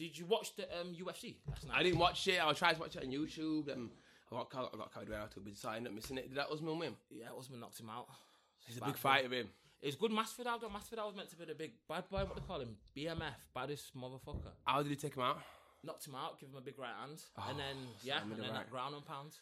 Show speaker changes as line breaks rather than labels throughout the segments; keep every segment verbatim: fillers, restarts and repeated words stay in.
Did you watch the um, U F C last night?
I didn't watch it. I tried to watch it on YouTube. Um, I got I got carried away out of it, so I ended up missing it. Did that Usman win?
Yeah, Usman knocked him out.
He's a big fighter, him.
It's good Masvidal though. Masvidal was meant to be the big bad boy. What they call him? B M F, baddest motherfucker.
How did he take him out?
Knocked him out, give him a big right hand,
Oh,
and then yeah, and then
right.
that ground and pound.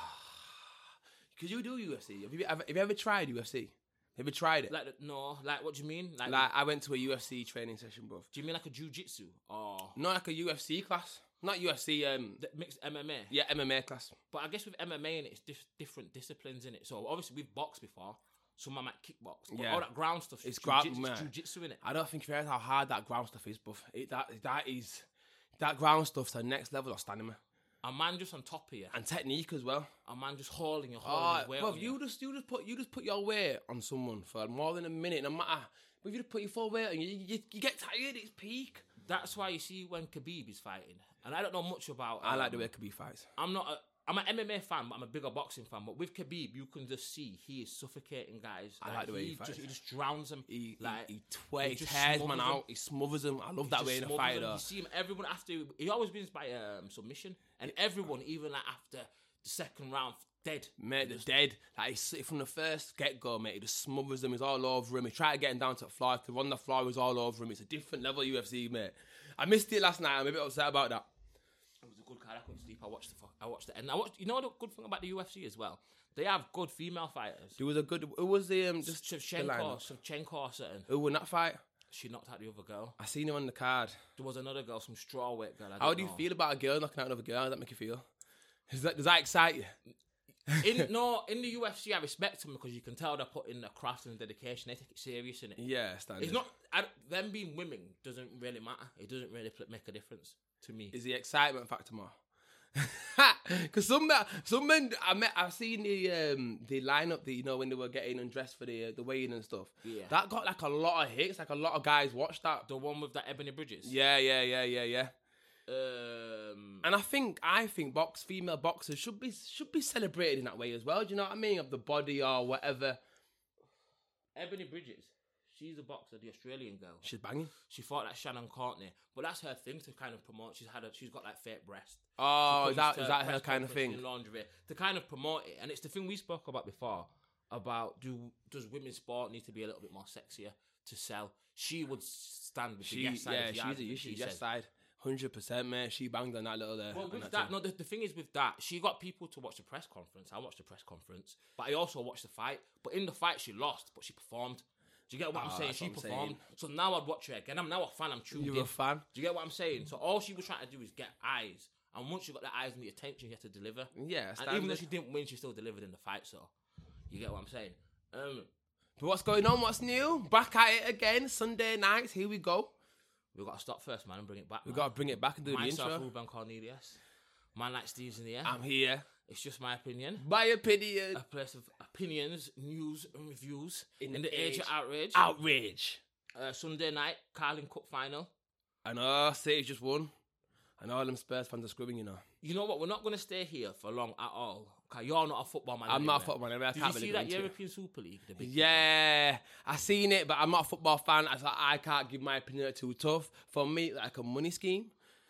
Could you do U F C? Have you ever, have you ever tried U F C? Have you tried it?
Like no, like what do you mean? Like,
Like I went to a U F C training session, bro.
do you mean like a jiu-jitsu or
Not like a U F C class. Not U F C. Um,
the mixed M M A?
yeah, M M A class.
But I guess with M M A in it, it's dif- different disciplines in it. So obviously we've boxed before. Some might kickbox. But
Yeah.
all that ground stuff.
It's
jiu-jitsu,
ground, man.
jiu-jitsu in it.
I don't think you realize how hard that ground stuff is, buff. It, that that is that ground stuff's the next level of stamina
A man just on top of you.
and technique as well.
A man just hauling you,
Oh,
hauling his weight
bro,
on
you just you just put you just put your weight on someone for more than a minute, no matter. But if you just put your full weight on, you, you you get tired. It's peak.
That's why you see when Khabib is fighting, and I don't know much about.
I like
um,
the way Khabib fights.
I'm not. A, I'm an M M A fan, but I'm a bigger boxing fan. But with Khabib, you can just see he is suffocating guys.
I like the way he
he
fights.
just, he just drowns them.
He
like
he, he, twa-
he
he
just
tears man
smothers them.
out. He smothers them. I love
He
that
just
way in a
smothers
fight.
them.
Though.
You see him. Everyone after he always wins by um, submission, and everyone, even like after the second round, dead.
Mate, they're dead. Like he's from the first get go, mate. He just smothers them. He's all over him. He tried to get him down to the floor. To run the floor, he's all over him. It's a different level of U F C, mate. I missed it last night. I'm a bit upset about that.
It was a good card. I couldn't sleep. I watched the. I watched it, and I watched. You know the good thing about the U F C as well. They have good female fighters.
It was a good. It was the um just the
Shevchenko,
lineup.
Shevchenko or something.
Who won that fight?
She knocked out the other girl.
I seen him on the card.
There was another girl, some strawweight girl. I
How
don't
do you
know.
feel about a girl knocking out another girl? How does that make you feel? Does that, does that excite you?
In no, in the U F C, I respect them because you can tell they're putting the craft and dedication. They take it serious in it.
Yeah, standard.
It's not I, them being women doesn't really matter. It doesn't really pl- make a difference to me.
Is the excitement factor more? Because some some men I met, I've seen the um the lineup that you know when they were getting undressed for the uh, the weigh-in and stuff.
Yeah.
That got like a lot of hits. Like a lot of guys watched that.
The one with that Ebony Bridges.
Yeah, yeah, yeah, yeah, yeah.
Um,
And I think I think box female boxers should be should be celebrated in that way as well. Do you know what I mean? Of the body or whatever.
Ebony Bridges. She's a boxer, the Australian girl.
She's banging.
She fought like Shannon Courtney, but that's her thing to kind of promote. She's had a, she's got like fake breast.
Oh,
She
is that
comes
is
to
that her
press
kind of
conference
thing?
in lingerie to kind of promote it, and it's the thing we spoke about before about do does women's sport need to be a little bit more sexier to sell? She would stand with the
She
yes side.
yeah,
of the
she's a
argument,
she
she
yes
said.
side. Hundred percent, man. She banged on that little there.
Well,
on
with
that
that,
thing.
no, the, the thing is with that, she got people to watch the press conference. I watched the press conference, but I also watched the fight. But in the fight, she lost, but she performed. Do you get what I'm
Oh,
saying?
that's
She
what I'm
performed.
saying.
So now I'd watch her again. I'm now a fan. I'm tuned
You're
in.
a fan.
Do you get what I'm saying? So all she was trying to do is get eyes. And once you got the eyes and the attention, you had to deliver.
Yeah,
And even though
standard.
she didn't win, she still delivered in the fight. So you get what I'm saying? Um,
But what's going on? What's new? Back at it again. Sunday nights. Here we go.
we got to stop first, man, and bring it back.
We
man.
got to bring it back and do
Myself,
the intro.
Ruben Cornelius. Man like Steve's in the air.
I'm here.
It's just my opinion.
My opinion.
A place of opinions, news, and reviews in,
In
the,
the
age,
age
of outrage.
Outrage.
Uh, Sunday night, Carling Cup final.
I know City just won. I know all them Spurs fans are scrubbing, you know.
You know what? We're not going to stay here for long at all. Okay, you're not a football man.
I'm not a
anyway.
football man. I
Did
can't
you
really
see
go
that
into it.
European Super League? The big
Yeah, I seen it, but I'm not a football fan. I, I can't give my opinion too tough. For me, like a money scheme.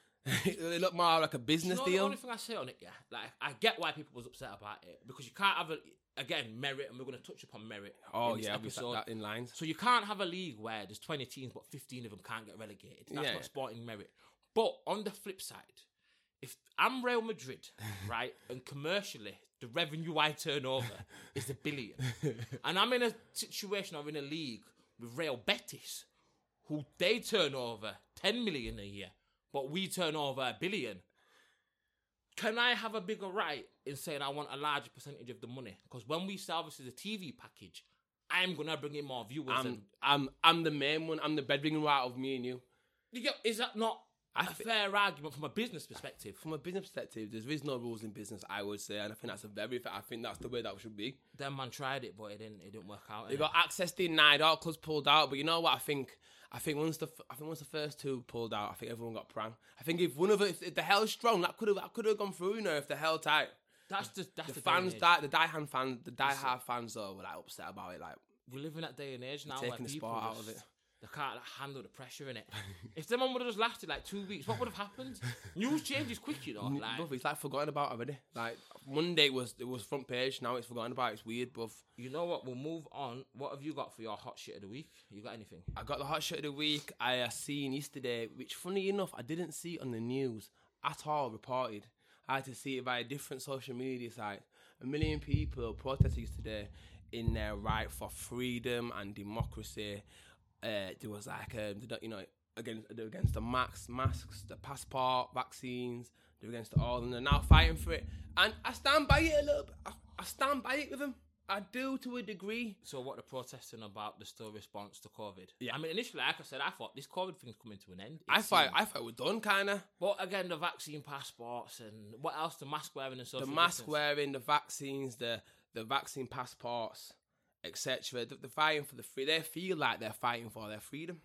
It looked more like a business
You know,
deal.
the only thing I say on it, yeah, like I get why people was upset about it because you can't have a again merit, and we're going to touch upon merit.
oh
in this
yeah, I'll be
episode.
that in lines.
So you can't have a league where there's twenty teams, but fifteen of them can't get relegated. That's
Yeah.
not sporting merit. But on the flip side, if I'm Real Madrid, right, and commercially the revenue I turn over is a billion, and I'm in a situation or in a league with Real Betis, who they turn over ten million a year, but we turn over a billion. Can I have a bigger right in saying I want a larger percentage of the money? Because when we sell this as a T V package, I'm gonna bring in more viewers.
I'm,
and
I'm, I'm the main one. I'm the bedridden one out of me and you.
you get, is that not
I
a
thi-
fair argument from a business perspective?
From a business perspective, there is no rules in business, I would say, and I think that's a very, I think that's the way that should be.
Them man tried it, but it didn't. It didn't work out.
They
innit?
got access denied, all clubs pulled out. But you know what? I think, I think once the, I think once the first two pulled out, I think everyone got prang. I think if one of it, if, if the hell's strong, that could have, that could have gone through. You know, if the hell tight,
That's the that's
the
the, day and
fans,
age.
die, the diehard fans, the diehard fans though were like upset about it. Like
We live in that day and age now
taking
where
the
people
sport out
just,
of it.
They can't like, handle the pressure in it. If the man would have just lasted like two weeks, what would have happened? News changes quick, you know. Like,
Buff, it's like forgotten about already. Like Monday was it was front page. Now it's forgotten about. It's weird, buff.
you know what? We'll move on. What have you got for your hot shit of the week? You got anything?
I got the hot shit of the week. I uh, seen yesterday, which funny enough, I didn't see on the news at all reported. I had to see it via different social media sites. A million people protested yesterday in their right for freedom and democracy. Uh, there was like, um, you know, against they were against the max, masks, the passport, vaccines. They were against it all, and they're now fighting for it. And I stand by it a little bit. I, I stand by it with them. I do to a degree.
So what they're protesting about the still response to COVID?
Yeah.
I mean, initially, like I said, I thought this COVID thing's coming to an end. It
I thought
seemed.
I thought we're done, kind of.
But again, the vaccine passports and what else? The mask wearing and social
The mask
distance.
wearing, the vaccines, the the vaccine passports, et cetera. They're fighting for the free. They feel like they're fighting for their freedom.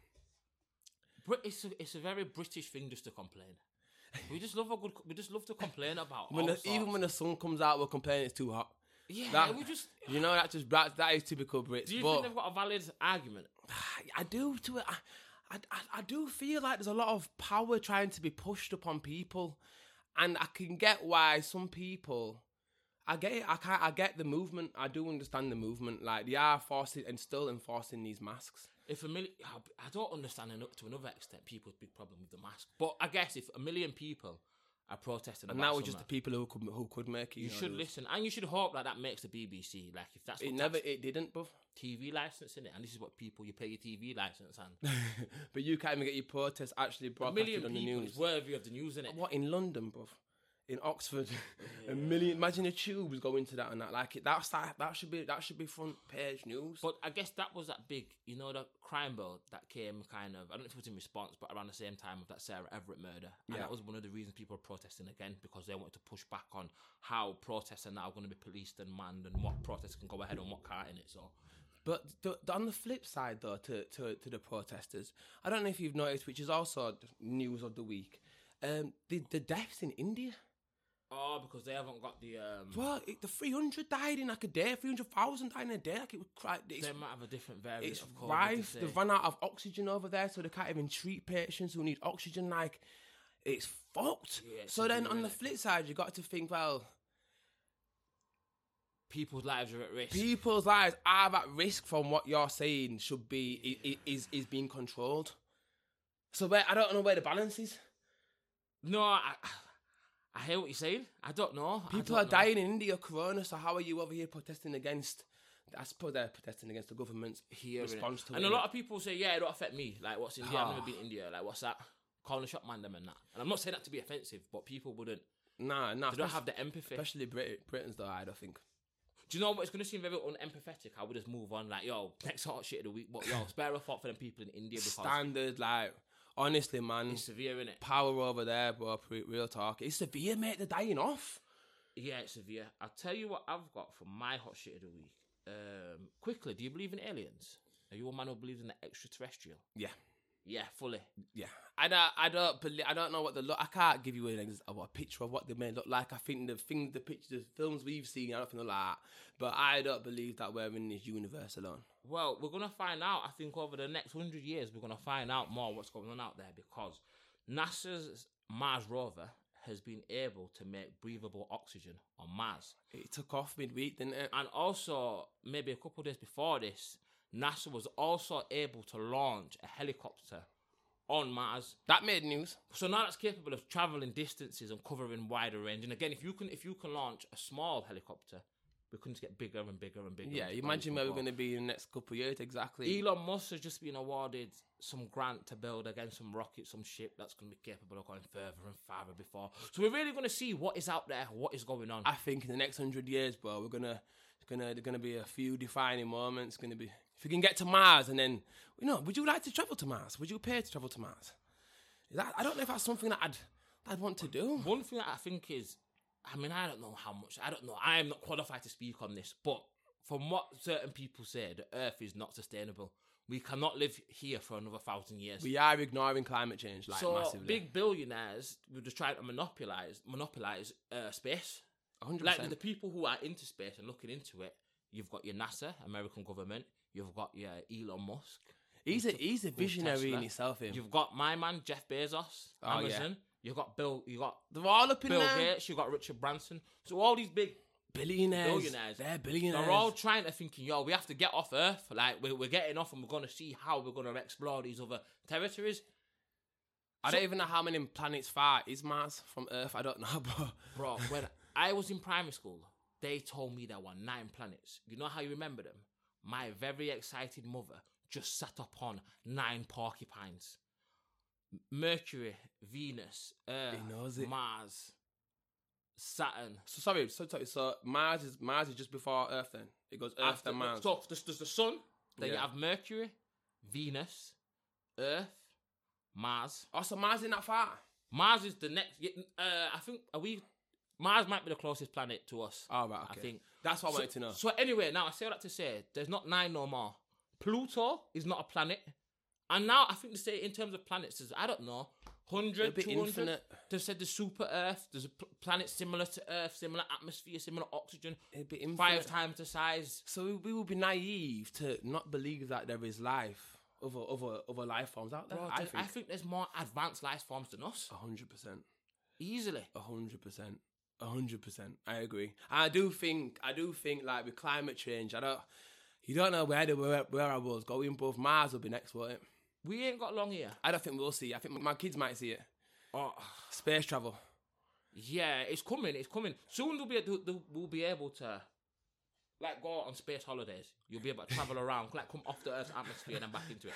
Brit- It's a, it's a very British thing just to complain. We just love a good. We just love to complain about.
When
all
the, even
sorts.
when the sun comes out, we're complaining it's too hot.
yeah,
that-
we just.
You know that just that, that is typical Brits.
Do you
but
think they've got a valid argument?
I do to it. I, I, I- I do feel like there's a lot of power trying to be pushed upon people, and I can get why some people. I get it. I can't. I get the movement. I do understand the movement. Like they are forcing and still enforcing these masks.
If a million, I don't understand enough to another extent people's big problem with the mask. But I guess if a million people are protesting,
And
about
that was just the
something,
people who could who could make it.
you
know,
should
there was-
listen, and you should hope that that makes the B B C. Like if that's what
It never.
tax-
It didn't, bruv.
T V license in it, and this is what people you pay your T V license and
But you can't even get your protest actually
a
broadcasted
million
on the
people
news.
is worthy of the news in it.
What in London, bruv? In Oxford, a million. Imagine the tubes going to that and that. Like it. That's that. That should be. That should be front page news.
But I guess that was that big, you know, the crime bill that came kind of, I don't know if it was in response, but around the same time of that Sarah Everett murder. And
Yeah.
that was one of the reasons people were protesting again, because they wanted to push back on how protests are now going to be policed and manned and what protests can go ahead and what can't in it. So
But the, the, on the flip side, though, to, to to the protesters, I don't know if you've noticed, which is also news of the week, um, the the deaths in India.
Oh, because they haven't got the. Um,
Well, it, the three hundred died in like a day, three hundred thousand died in a day. Like it was cry. It's,
they might have a different variant
it's
of COVID.
rife.
to
They've
say.
run out of oxygen over there, so they can't even treat patients who need oxygen. Like, it's fucked.
Yeah, it's
so then,
severe,
on the
innit?
flip side, you got to think, well,
People's lives are at risk.
people's lives are at risk from what you're saying should be i- i- is is being controlled. So where, I don't know where the balance is.
no, I, I hear what you're saying. I don't know. I
People
don't
are
know.
dying in India, corona. So how are you over here protesting against? I suppose they're protesting against the government's
Here, innit?
response to
And
it.
a lot of people say, yeah, it don't affect me. Like, what's India? I've
Ah.
never been to India. Like, what's that? Calling a shop man them and that. And I'm not saying that to be offensive, but people wouldn't.
nah, nah.
They don't
especially-
have the empathy.
especially Brit- Britons, though. I don't think.
Do you know what? It's going to seem very unempathetic. I would just move on. Like, yo, next hot shit of the week. But, yo, spare a thought for them people in India because
Standard, like honestly, man.
it's severe, innit?
Power over there, bro. pre- Real talk. It's severe, mate. They're dying off.
Yeah, it's severe. I'll tell you what I've got for my hot shit of the week. Um, quickly, do you believe in aliens? Are you a man who believes in the extraterrestrial?
Yeah,
Yeah, fully.
yeah. I don't, I don't believe. I don't know what they look. I can't give you an ex- of a picture of what they may look like. I think the things, the pictures, the films we've seen, I don't think they're like that. But I don't believe that we're in this universe alone.
Well, we're going to find out, I think, over the next hundred years, we're going to find out more what's going on out there because NASA's Mars rover has been able to make breathable oxygen on Mars.
It took off midweek, didn't it?
And also, maybe a couple of days before this, NASA was also able to launch a helicopter on Mars.
That made news.
So now that's capable of traveling distances and covering wider range. And again, if you can if you can launch a small helicopter, we can just get bigger and bigger and bigger.
Yeah,
and
you
bigger
imagine
we
where
can
we're
go.
going to be in the next couple of years, exactly.
Elon Musk has just been awarded some grant to build again some rocket, some ship that's going to be capable of going further and farther before. So we're really going to see what is out there, what is going on.
I think in the next hundred years, bro, we're gonna, it's gonna, there's gonna be a few defining moments. Gonna be if we can get to Mars, and then, you know, would you like to travel to Mars? Would you pay to travel to Mars? Is that, I don't know if that's something that I'd, I'd want to do.
One thing that I think is, I mean, I don't know how much, I don't know, I am not qualified to speak on this, but from what certain people say, the Earth is not sustainable. We cannot live here for another thousand years.
We are ignoring climate change, like
so
massively.
big billionaires were just trying to monopolize, monopolize uh, space.
one hundred
Like
percent.
the people who are into space and looking into it, you've got your NASA, American government, you've got your Elon Musk.
He's a he's a visionary
Tesla.
in himself. Him.
You've got my man Jeff Bezos,
Oh,
Amazon. You've got Bill. You got
They're all up in
Bill
there.
Gates. You got Richard Branson. So all these big
Billionaires.
billionaires.
They're billionaires.
They're all trying to thinking, yo, we have to get off Earth. Like we're, we're getting off, and we're going to see how we're going to explore these other territories.
I
So-
don't even know how many planets far is Mars from Earth. I don't know, bro.
Bro, when I was in primary school, they told me there were nine planets. You know how you remember them? My very excited mother just sat upon nine porcupines. Mercury, Venus, Earth,
He knows it.
Mars, Saturn.
So sorry, so sorry. So Mars is Mars is just before Earth. Then it goes Earth
After-
then Mars.
So there's, there's the sun, then you
Yeah.
have Mercury, Venus, Earth, Mars.
Oh, so Mars isn't that far.
Mars is the next. Uh, I think are we? Mars might be the closest planet to us.
Oh right, okay.
I think.
That's what I
So,
wanted to know.
so anyway, now I say that to say there's not nine no more. Pluto is not a planet. And now I think they say in terms of planets, there's, I don't know, one hundred,
It'll be
two hundred.
infinite.
They've said the super Earth, there's a pl- planet similar to Earth, similar atmosphere, similar oxygen,
It'd be infinite.
five times the size.
So we, we would be naive to not believe that there is life, other other other life forms out there.
Bro,
I
there-
think
I think there's more advanced life forms than us.
a hundred percent,
Easily.
a hundred percent, a hundred percent. I agree. And I do think, I do think, like with climate change, I don't, you don't know where the where, where I was going. Both Mars will be next, won't it?
We ain't got long here.
I don't think we'll see. I think my kids might see it.
Oh,
Space travel.
yeah, it's coming, it's coming. Soon they'll be, they'll, we'll be able to, like, go on space holidays. You'll be able to travel around, like, come off the Earth's atmosphere and then back into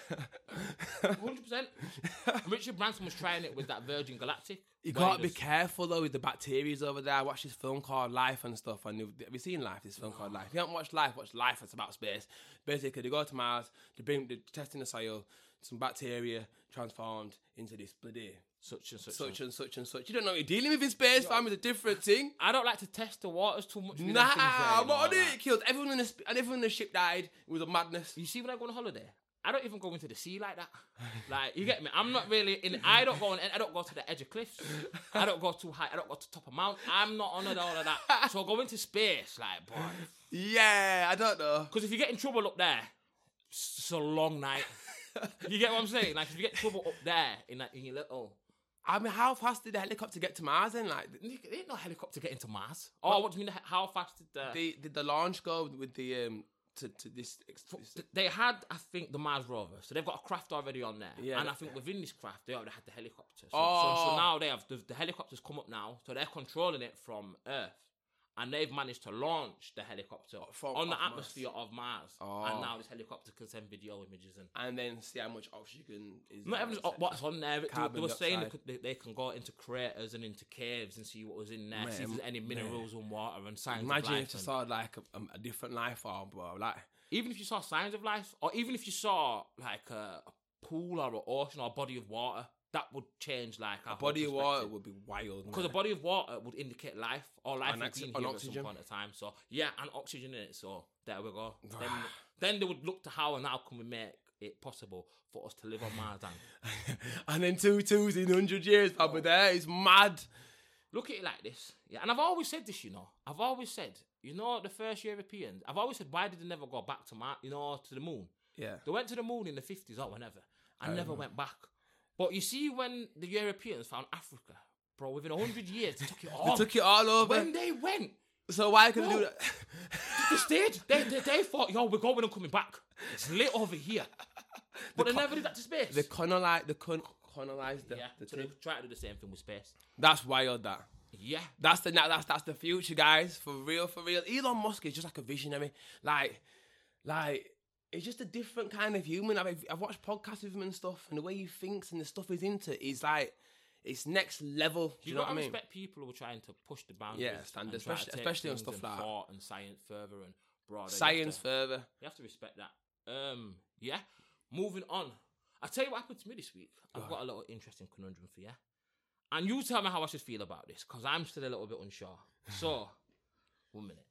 it. one hundred percent. Richard Branson was trying it with that Virgin Galactic.
You
where
gotta
he
be
does-
careful though with the bacteria over there. I watched this film called Life and stuff. And you've, have you seen Life? This film called Life. If you haven't watched Life, watch Life. It's about space. Basically, they go to Mars. They bring the testing the soil. Some bacteria transformed into this bloody
Such and such.
such and such and such. You don't know what you're dealing with in space, fam. It's a different thing.
I don't like to test the waters too much. with them
Nah,
things there,
I'm
you know,
not on it.
like-
It killed everyone in the sp- and everyone in the ship died. It was a madness.
You see, when I go on holiday, I don't even go into the sea like that. Like, you get me? I'm not really in. I don't go on. I don't go to the edge of cliffs. I don't go too high. I don't go to top of mount. I'm not on all of that. So I go into space, like, boy.
Yeah, I don't know.
Because if you get in trouble up there, it's a long night. You get what I'm saying? Like, if you get in trouble up there in that in your little.
I mean, how fast did the helicopter get to Mars then? Like,
There ain't no helicopter getting to Mars. Oh, what do you mean? How fast did the?
did, did the launch go with the um to, to this? this
They had, I think, the Mars rover, so they've got a craft already on there.
Yeah.
And I think within this craft, they already had the helicopter. So,
Oh.
so, so now they have the, the helicopters come up now, so they're controlling it from Earth, and they've managed to launch the helicopter
From-
on the
off Mars.
atmosphere of Mars.
Oh.
And now this helicopter can send video images and.
and then see how much oxygen is.
Not
there,
even
et cetera.
what's on there. They,
Carbon
they were saying they,
dioxide.
could, they, they can go into craters and into caves and see what was in there, see if
Man,
there's any minerals and water and signs
Imagine
of life.
if you
and-
saw like a, a different life form, bro. Like,
even if you saw signs of life, or even if you saw like a, a pool or an ocean or a body of water, that would change like our
a body of
whole
water
perspective.
would be wild.
Because a
man.
body of water would indicate life, or life
And
has
ox-
been
and
here at
oxygen.
some point in time. So yeah, and oxygen in it. So there we go. then, then they would look to how and how can we make it possible for us to live on Mars. And
and then two twos in hundred years, probably there. It's mad.
look at it like this. Yeah, and I've always said this. You know, I've always said, you know, the first Europeans. I've always said, why did they never go back to Mars? You know, to the moon.
Yeah.
They went to the moon in the fifties or whenever and never went back. But you see, when the Europeans found Africa, bro, within a hundred years, they took it all.
They took it all over.
When they went,
so why couldn't they
Bro.
do that?
they stayed. They, they, they thought, yo, we're going and coming back. It's lit over here. But they never did that to space.
They colonized. They con- colonized the,
yeah,
the
so
thing.
they try to do the same thing with space.
That's wild. That.
Yeah.
That's the that's that's the future, guys. For real, for real. Elon Musk is just like a visionary. Like, like it's just a different kind of human. I've I've watched podcasts with him and stuff, and the way he thinks and the stuff he's into is like it's next level. Do you,
You
know what
gotta
I mean?
respect people who are trying to push the boundaries.
Yeah, standard,
and try to
especially-
take
especially on
things
stuff
and
like that.
thought and science further and broader. You have
Science
to-
further.
You have to respect that. Um, yeah. Moving on. I'll tell you what happened to me this week. I've got a little interesting conundrum for you. And you tell me how I should feel about this, because I'm still a little bit unsure. So, one minute.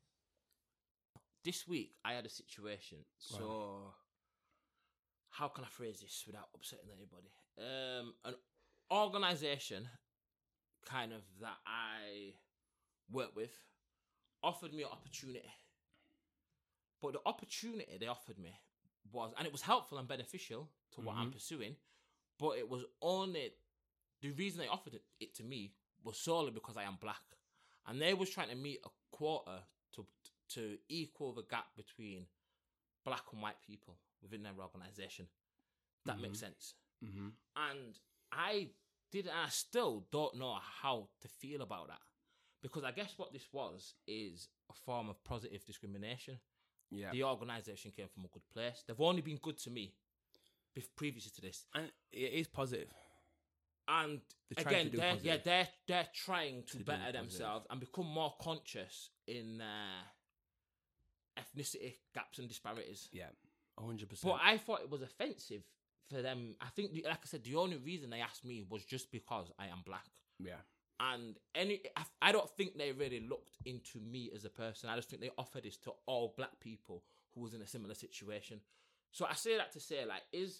This week, I had a situation. So, how can I phrase this without upsetting anybody? Um, an organisation, kind of, that I work with, offered me an opportunity. But the opportunity they offered me was, and it was helpful and beneficial to what I'm pursuing, but it was only, the reason they offered it, it to me was solely because I am black. And they was trying to meet a quota to to equal the gap between black and white people within their organisation. That
Mm-hmm.
makes sense.
Mm-hmm.
And I did, and I still don't know how to feel about that. Because I guess what this was is a form of positive discrimination.
Yeah.
The organisation came from a good place. They've only been good to me bef- previously to this.
And it is positive.
And
They're trying
again,
to do
they're, yeah,
positive.
they're they're trying to,
To do
better
positive.
themselves and become more conscious in uh, ethnicity gaps and disparities.
Yeah. one hundred percent.
But I thought it was offensive for them. I think, the- like I said, the only reason they asked me was just because I am black.
Yeah.
And any, I, I don't think they really looked into me as a person. I just think they offered this to all black people who was in a similar situation. So I say that to say, like, is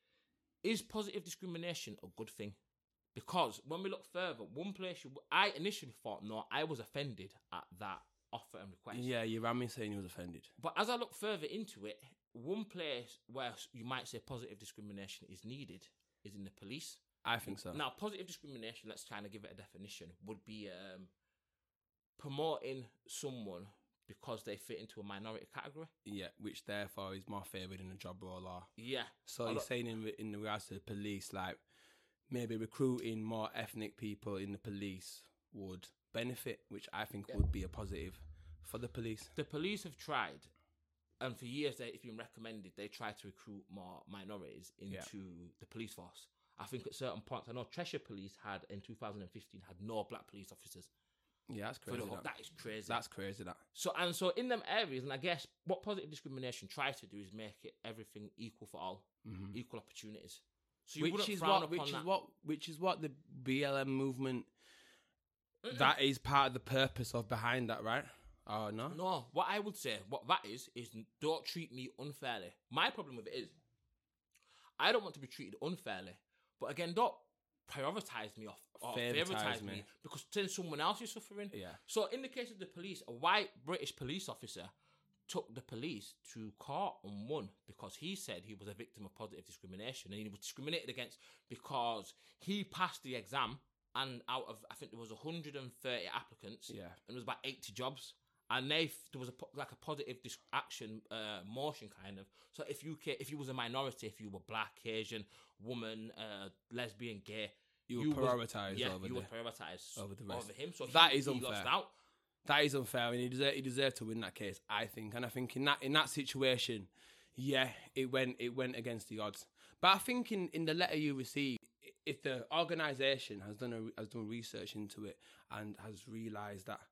is positive discrimination a good thing? Because when we look further, one place you, I initially thought, no, I was offended at that offer and request.
Yeah, you ran me saying you was offended.
But as I look further into it, one place where you might say positive discrimination is needed is in the police.
I think so.
Now, positive discrimination, let's kind of give it a definition, would be um, promoting someone because they fit into a minority category.
Yeah, which therefore is more favoured in a job role. Or
Yeah.
so
A
you're
lot-
saying in in regards to the police, like maybe recruiting more ethnic people in the police would benefit, which I think
Yeah.
would be a positive for the police.
The police have tried, and for years they, it's been recommended, they try to recruit more minorities into
Yeah.
the police force. I think at certain points, I know Cheshire Police had, in two thousand fifteen, had no black police officers.
Yeah, that's
For
crazy.
the whole,
that.
that is crazy.
That's crazy. That.
So and so in them areas, and I guess what positive discrimination tries to do is make it everything equal for all,
Mhm.
equal opportunities. So you
Which
wouldn't
is
frown
what,
upon
which
that.
is what, which is what the B L M movement.
Mm-mm.
That is part of the purpose of behind that, right? Oh no.
No, what I would say, what that is, is don't treat me unfairly. My problem with it is, I don't want to be treated unfairly, but again, don't prioritize me off or
Favouritize
favoritize me.
me.
because then someone else is suffering.
Yeah.
So in the case of the police, a white British police officer took the police to court and won because he said he was a victim of positive discrimination and he was discriminated against because he passed the exam and out of, I think there was one hundred thirty applicants,
Yeah.
and there was about eighty jobs. And they there was a po- like a positive dis- action uh, motion kind of. So if you ca- if you was a minority, if you were black, Asian, woman, uh, lesbian, gay,
You were
was-
prioritised
yeah,
over
you
the-
were prioritised
over the rest.
over him. So
That
he,
is
he
unfair.
lost out.
That is unfair, and he deserved, he deserved to win that case, I think. And I think in that in that situation, yeah, it went it went against the odds. But I think in, in the letter you received, if the organisation has done a, has done research into it and has realised that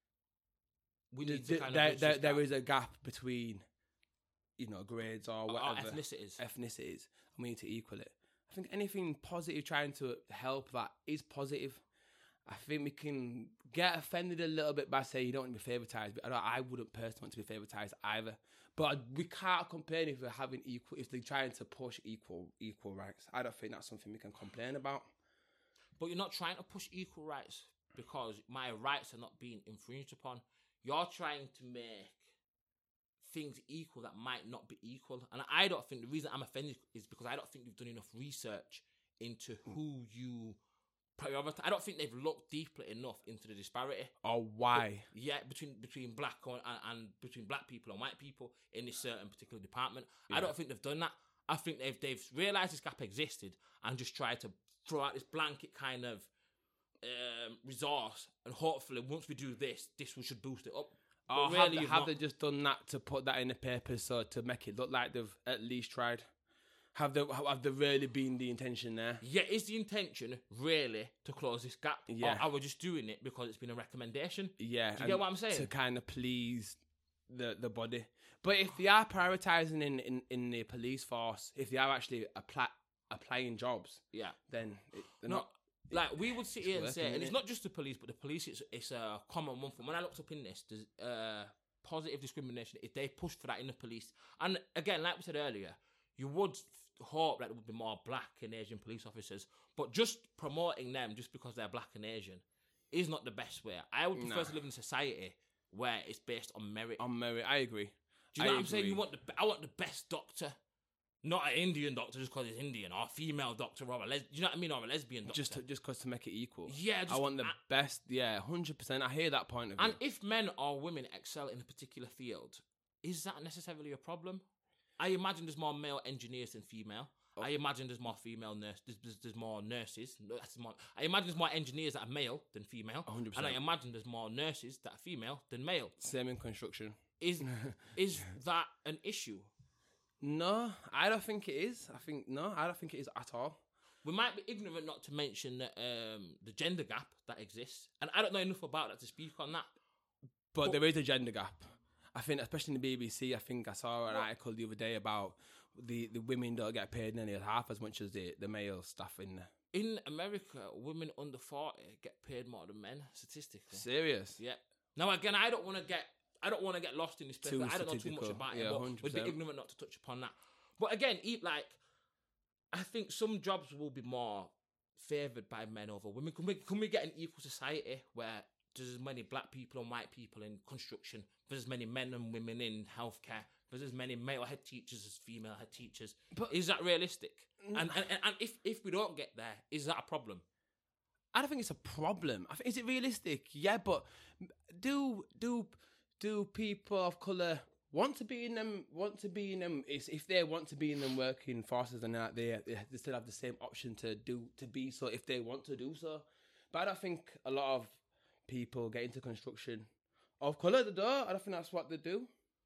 We
th-
need to
th-
kind
there,
of bridge
there,
this
there
gap.
is a gap between, you know, grades or
Our
whatever
ethnicities.
ethnicities, and we need to equal it. I think anything positive trying to help that is positive. I think we can get offended a little bit by saying you don't want to be favoritised, but I, don't, I wouldn't personally want to be favoritised either. But we can't complain if we're having equal, if they're trying to push equal equal rights. I don't think that's something we can complain about.
But you're not trying to push equal rights because my rights are not being infringed upon. You're trying to make things equal that might not be equal. And I don't think the reason I'm offended is because I don't think you've done enough research into who you prioritize. I don't think they've looked deeply enough into the disparity.
Or why?
Yeah, between between black and, and between black people and white people in this certain particular department. I
Yeah.
don't think they've done that. I think they've they've realised this gap existed and just tried to throw out this blanket kind of um, resource, and hopefully once we do this, this will should boost it up.
Or
But
have,
really,
they,
you've
have
not-
they just done that to put that in the paper so to make it look like they've at least tried? Have they, have there really been the intention there?
Yeah, is the intention really to close this gap?
Yeah.
Or are we just doing it because it's been a recommendation?
Yeah.
Do you
and
get what I'm saying?
To kind of please the, the body. But if they are prioritising in, in, in the police force, if they are actually apply, applying jobs,
Yeah.
then it, they're
No,
not...
like we would sit
it's
here and
working,
say, and
innit?
it's not just the police, but the police, it's, it's a common one. From when I looked up in this, there's uh, positive discrimination. If they push for that in the police, and again, like we said earlier, you would f- hope that there would be more black and Asian police officers, but just promoting them just because they're black and Asian is not the best way. I would prefer
Nah.
to live in a society where it's based on merit.
On merit, I agree.
Do you know
I
what I'm saying?
agree.
You want the I want the best doctor, not an Indian doctor just because it's Indian, or a female doctor, or a les- do you know what I mean, or a lesbian doctor.
Just to, just cause to make it equal.
Yeah, just-
I want the
I-
best. Yeah, hundred percent. I hear that point of view.
And if men or women excel in a particular field, is that necessarily a problem? I imagine there's more male engineers than female.
Oh.
I imagine there's more female nurses. There's, there's, there's more nurses. No, that's more. I imagine there's more engineers that are male than female.
one hundred
And
percent.
I imagine there's more nurses that are female than male.
Same in construction.
Is is that an issue?
No, I don't think it is. I think no, I don't think it is at all.
We might be ignorant not to mention that, um, the gender gap that exists, and I don't know enough about that to speak on that.
But,
But-
there is a gender gap. I think, especially in the B B C, I think I saw an
What?
article the other day about the, the women don't get paid nearly half as much as the, the male staff in there.
In America, women under forty get paid more than men statistically.
Serious?
Yeah. Now again, I don't want to get I don't want to get lost in this space.
Too
I don't know too much
statistical.
about
Yeah,
it, but
one hundred
we'd be
percent.
ignorant not to touch upon that. But again, eat like I think some jobs will be more favoured by men over women. Can we can we get an equal society where there's as many black people and white people in construction, there's as many men and women in healthcare, there's as many male head teachers as female head teachers?
But-
is that realistic? And, and and if if we don't get there, is that a problem?
I don't think it's a problem. I think, is it realistic? Yeah, but do do do people of color want to be in them? Want to be in them? Is if they want to be in them working forces and that, they they still have the same option to do to be so if they want to do so. But I don't think a lot of people get into construction of color. The door. I don't think that's what they do.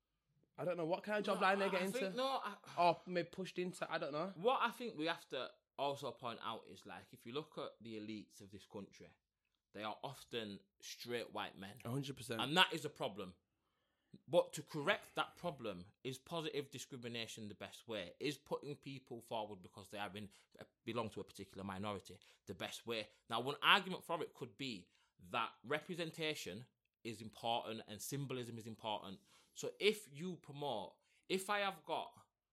I don't know what kind of job
No,
line they
I-
get
I
into,
think- no, I,
or maybe pushed into. I don't know.
What I think we have to also point out is like if you look at the elites of this country, they are often straight white men,
A hundred percent.
and that is a problem. But to correct that problem, is positive discrimination the best way? Is putting people forward because they are in belong to a particular minority the best way? Now, one argument for it could be that representation is important and symbolism is important. So if you promote, if I have got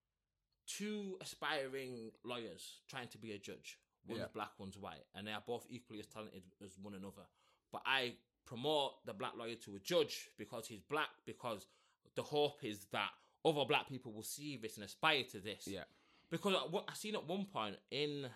two aspiring lawyers trying to be a judge, one's
Yeah.
black, one's white, and they are both equally as talented as one another, but I promote the black lawyer to a judge because he's black, because the hope is that other black people will see this and aspire to this.
Yeah.
Because I- what I seen at one point in,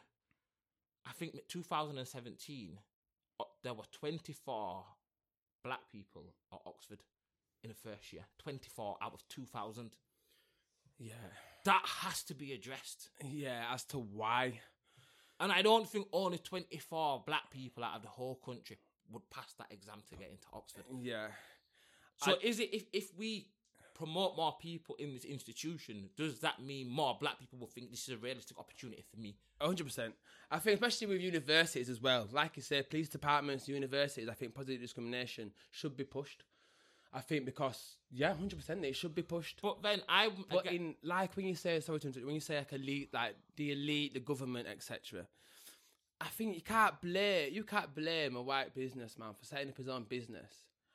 I think two thousand seventeen, uh, there were twenty-four black people at Oxford in the first year. twenty-four out of two thousand.
Yeah.
That has to be addressed.
Yeah. As to why.
And I don't think only twenty-four black people out of the whole country would pass that exam to get into Oxford.
Yeah.
So
I-
is it, if, if we promote more people in this institution, does that mean more black people will think this is a realistic opportunity for me?
one hundred percent. I think especially with universities as well. Like you said, police departments, universities, I think positive discrimination should be pushed. I think because, yeah, one hundred percent it should be pushed.
But then I...
But
again-
in, like when you say, sorry to interrupt, when you say like elite, like the elite, the government, et cetera, I think you can't blame, you can't blame a white businessman for setting up his own business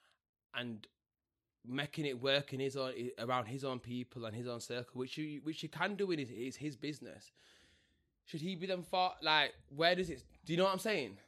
and making it work in his own, around his own people and his own circle, which you, which you can do in his, it's his business. Should he be then fought? Like, where does it? Do you know what I'm saying?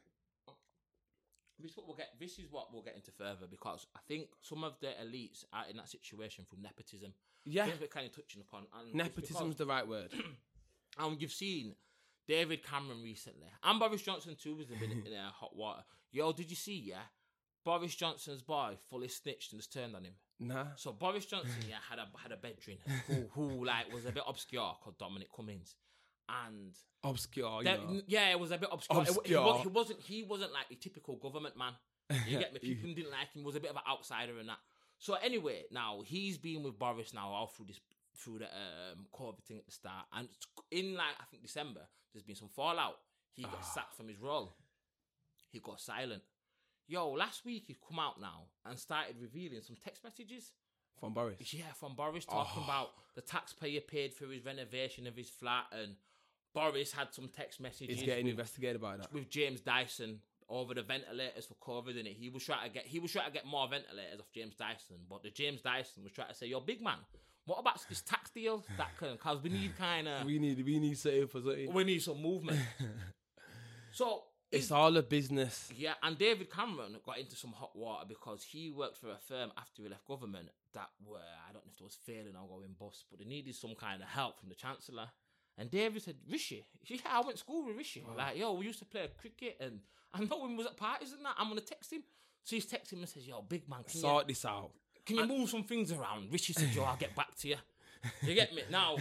This is what we'll get. This is what we'll get into further, because I think some of the elites are in that situation through nepotism.
Yeah,
I think we're kind of touching upon and
nepotism's the right word.
And you've seen David Cameron recently, and Boris Johnson too was a bit in uh, hot water. Yo, did you see? Yeah, Boris Johnson's boy fully snitched and has turned on him.
Nah.
So Boris Johnson, yeah, had a had a bedroom who who like was a bit obscure called Dominic Cummings, and
Obscure, you
that-
know.
yeah, it was a bit obscure. It- He,
Obscure.
wa- he wasn't he wasn't like the typical government man. You get me?
You-
People didn't like him. Was a bit of an outsider and that. So anyway, now he's been with Boris now all through this through the um, COVID thing at the start, and in like I think December, there's been some fallout. He got sacked from his role. He got silent. Yo, last week he's come out now and started revealing some text messages.
From Boris.
Yeah, from Boris talking
Oh.
about the taxpayer paid for his renovation of his flat, and Boris had some text messages
He's getting
with,
investigated by that.
with James Dyson over the ventilators for COVID, and it. He was trying to get he was trying to get more ventilators off James Dyson, but the James Dyson was trying to say, "Yo, big man, what about this tax deal that can? Because we need kind of
We need we need something for something.
we need some movement." So
It's all a business.
Yeah, and David Cameron got into some hot water because he worked for a firm after he left government that were, I don't know if it was failing or going bust, but they needed some kind of help from the Chancellor. And David said, Rishi, yeah, I went to school with Rishi. Oh. Like, yo, we used to play cricket and I know him was at parties and that. I'm going to text him. So he's texting him and says, yo, big man, can
sort
you,
this out.
Can you move some things around? Rishi said, yo, I'll get back to you. You get me? Now,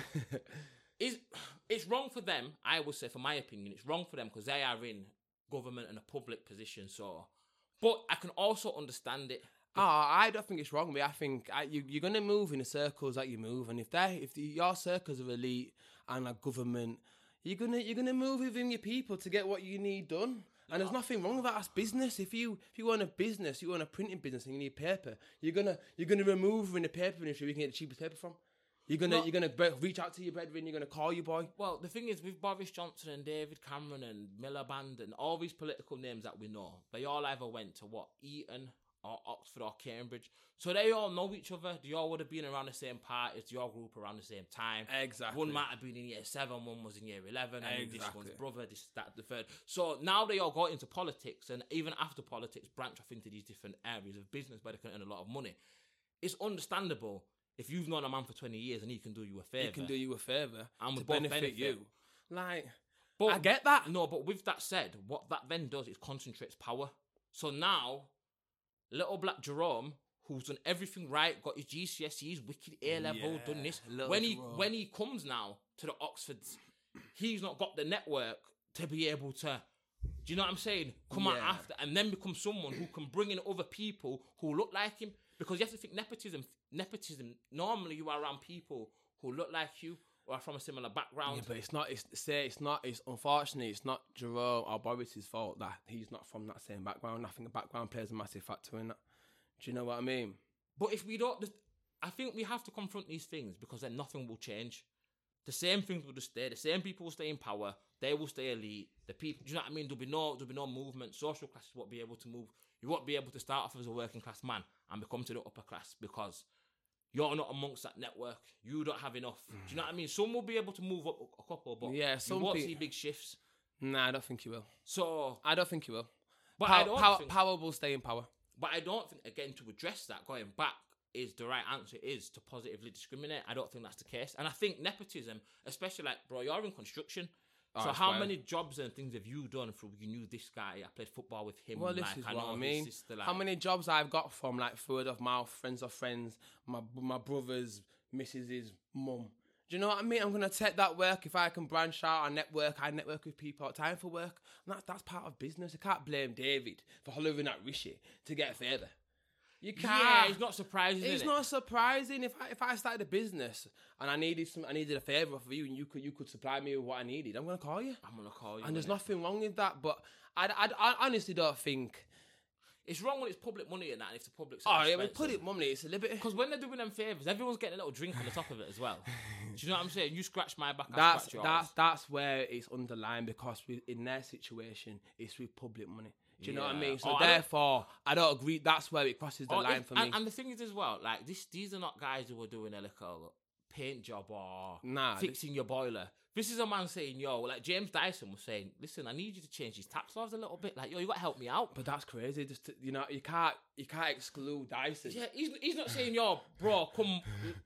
it's, it's wrong for them, I would say, for my opinion, it's wrong for them because they are in government and a public position. So, but I can also understand it.
Oh, I don't think it's wrong, but I think I, you, you're going to move in the circles that you move. And if they, if the, your circles are elite and a government, you're going to you're gonna move within your people to get what you need done. And there's nothing wrong with that. That's business. If you if you own a business, you own a printing business and you need paper, you're gonna you're gonna remove in the paper industry where you can get the cheapest paper from. You're gonna no. you're gonna reach out to your brethren. You're gonna call your boy.
Well, the thing is, with Boris Johnson and David Cameron and Miliband and all these political names that we know, they all either went to what Eton or Oxford or Cambridge, so they all know each other. They all would have been around the same parties. They all grew up around the same time.
Exactly.
One might have been in year seven, one was in year eleven, and
exactly.
this one's brother, this that the third. So now they all got into politics, and even after politics, branch off into these different areas of business where they can earn a lot of money. It's understandable if you've known a man for twenty years and he can do you a favour.
He can do you a favour
and
to
benefit,
benefit you. Like,
but
I get that.
No, but with that said, what that then does is concentrates power. So now, little black Jerome, who's done everything right, got his G C S Es, wicked A level, yeah, done this. When he Jerome. when he comes now to the Oxfords, he's not got the network to be able to. Do you know what I'm saying? Come yeah. out after and then become someone who can bring in other people who look like him. Because you have to think nepotism. Nepotism. Normally, you are around people who look like you or are from a similar background.
Yeah, but it's not. It's say it's not. It's unfortunately, it's not Jerome or Boris's fault that he's not from that same background. I think the background plays a massive factor in that. Do you know what I mean?
But if we don't, I think we have to confront these things because then nothing will change. The same things will just stay. The same people will stay in power. They will stay elite. The people. Do you know what I mean? There'll be no. There'll be no movement. Social classes won't be able to move. You won't be able to start off as a working class man and become to the upper class because you're not amongst that network. You don't have enough. Mm. Do you know what I mean? Some will be able to move up a couple, but yeah, some you won't pe- see big shifts.
Nah, I don't think you will.
So
I don't think you will.
But
power,
I don't
power,
think,
power will stay in power.
But I don't think, again, to address that, going back, is the right answer is to positively discriminate. I don't think that's the case. And I think nepotism, especially like, bro, you're in construction. Oh, so how wild. Many jobs and things have you done through you knew this guy? I played football with him.
Well, this
like,
is
I
what
know
I mean.
Sister, like,
how many jobs I've got from like word of mouth, friends of friends, my my brother's missus's mum. Do you know what I mean? I'm gonna take that work if I can branch out. I network. I network with people at time for work, and that's that's part of business. I can't blame David for hollering at Rishi to get a favour. You can't.
Yeah, it's not surprising.
It's
is
not
it?
surprising. If I if I started a business and I needed some, I needed a favour of you, and you could you could supply me with what I needed, I'm gonna call you.
I'm gonna call you.
And there's nothing wrong with that. But I, I, I honestly don't think
it's wrong when it's public money and that. And if the public's
oh yeah, we put it money. It's a liberty.
Because when they're doing them favours, everyone's getting a little drink on the top of it as well. Do you know what I'm saying? You scratch my back, I
that's
scratch yours.
that's that's where it's underlined because we, in their situation, it's with public money. Do you yeah. know what I mean? So oh, therefore, I don't, I don't agree. That's where it crosses the oh, line
if,
for me.
And, and the thing is as well, like this, these are not guys who are doing a little paint job or
nah,
fixing this... your boiler. This is a man saying, yo, like James Dyson was saying, listen, I need you to change these tax laws a little bit. Like, yo, you got to help me out.
But that's crazy. Just to, you know, you can't, you can't exclude Dyson.
Yeah, he's he's not saying, yo, bro, come.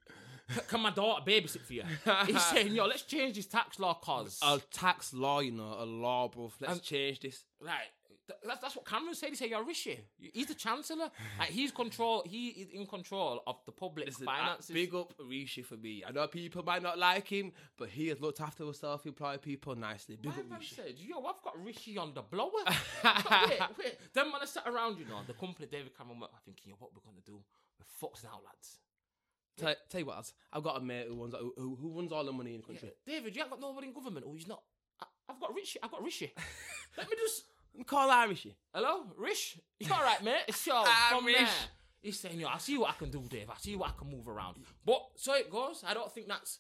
Can my daughter babysit for you? He's saying, yo, let's change this tax law, cause
a tax law, you know, a law, bro. Let's and, change this.
Right. That's that's what Cameron said. He said, "You're Rishi. He's the chancellor. Like he's control. He is in control of the public Listen, finances."
Big up Rishi for me. I know people might not like him, but he has looked after his self-employed people nicely. Big
My
up
man
Rishi.
Said, "Yo, I've got Rishi on the blower." wait, wait. Then when I sat around, you know, the company David Cameron worked, I'm thinking, "Yo, what we're gonna do? We're fucked now, lads."
Tell, yeah. tell you what, I've got a mate who runs who, who runs all the money in the country.
Yeah. David, you haven't got nobody in government. Oh, he's not. I, I've got Rishi. I've got Rishi. Let me just.
Call Irish.
Hello, Rish? You all right, mate? It's yo, from there. He's saying, yo, I see what I can do, Dave. I see what I can move around. But, so it goes. I don't think that's...